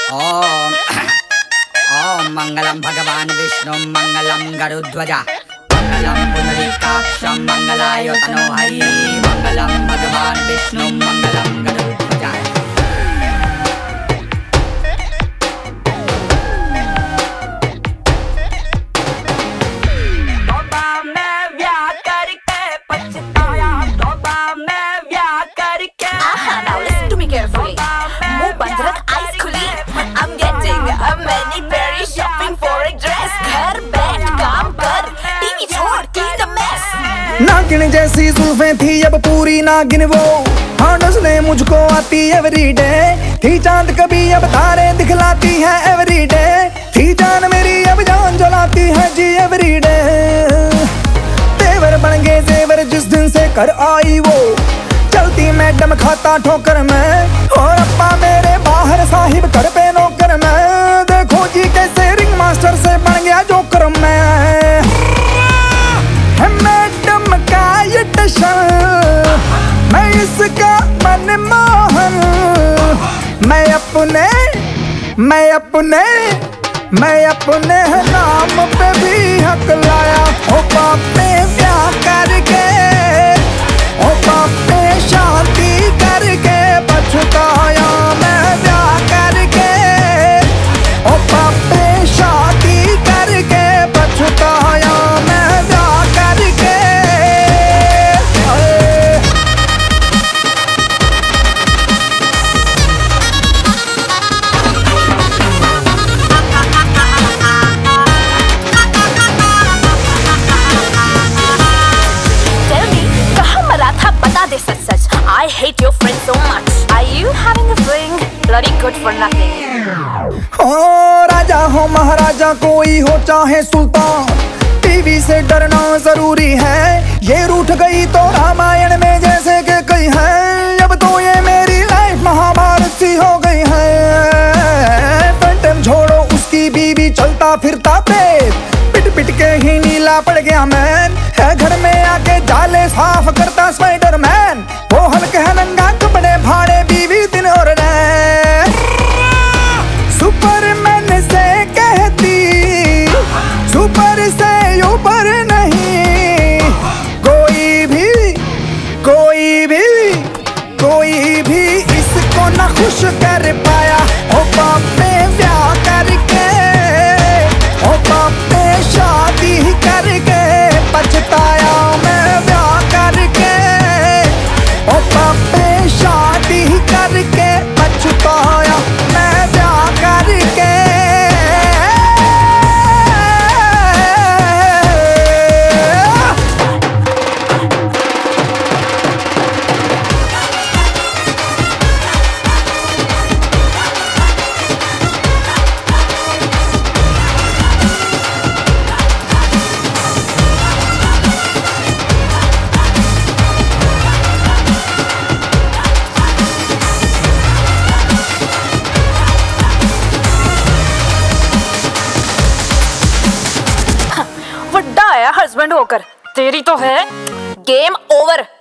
ओम ओम मंगलम भगवान विष्णु मंगलम गरुध्वज मंगलम पुंडरीकाक्षं मंगलाय तनोहरि मंगलम भगवान विष्णु मंगलम गरुध्वज। तोबा मैं ब्याह करके पछताया, तोबा मैं ब्याह करके। Now listen to me carefully. मुंह बंद रख, eyes खुली. I'm getting a many berry shopping for a dress. घर बैठ काम कर, टीवी छोड़, clean the mess. नागिन जैसी जुल्फें थी अब पूरी नागिन वो, हाँ नस्लें मुझको आती एवरीडे। थी चांद कभी अब तारे दिखलाती है एवरीडे। थी जान मेरी अब जान जलाती है जी एवरीडे। तेवर बन गए जेवर जिस दिन से कर आई वो, चलती मैडम खाता ठोकर में, और अप्पा मेरे बाहर साहिब कर पे नौकर में। देखो जी कैसे रिंग मास्टर से बन गया जोकर में। है मैडम का ये टशन, मैं इसका मनमोहन। मैं अपने नाम पे भी हक लाया। ओ बाप ने ब्याह करके, ओ बाप ने शादी करके पछताया। मैं ब्याह करके, ओ बाप ने शादी करके पछताया। मैं ब्याह करके। Tell me, कहाँ मरा था बता दे सच सच. I hate your friend so much. Are you having a fling? Bloody good for nothing. हो राजा हो महाराजा कोई हो चाहे सुल्तान, टीवी से डरना जरूरी है। ये रूठ गई तो रामायण में जैसे कि कई है। अब तो ये मेरी लाइफ महाभारत सी हो गई है। फैंटम छोड़ो उसकी बीवी चलता फिरता प्रेत, पिट पिट के ही नीला पड़ गया मैन। है घर में आके जाले साफ करता स्पाइडरमैन। वो हल्के नंगा कपड़े भाड़े बीवी दिन और रात। सुपरमैन से कहती, सुपर से ऊपर नहीं। कोई भी इसको ना खुश कर पाया। ओ बाप ने ब्याह करके, ओ बाप ने शादी करके पछताया। मैं ब्याह करके, ओ बाप ने शादी करके पछताया। मैं ब्याह करके। ਵੱਡਾ ਆਇਆ ਹਸਬੈਂਡ होकर, तेरी तो है गेम ओवर।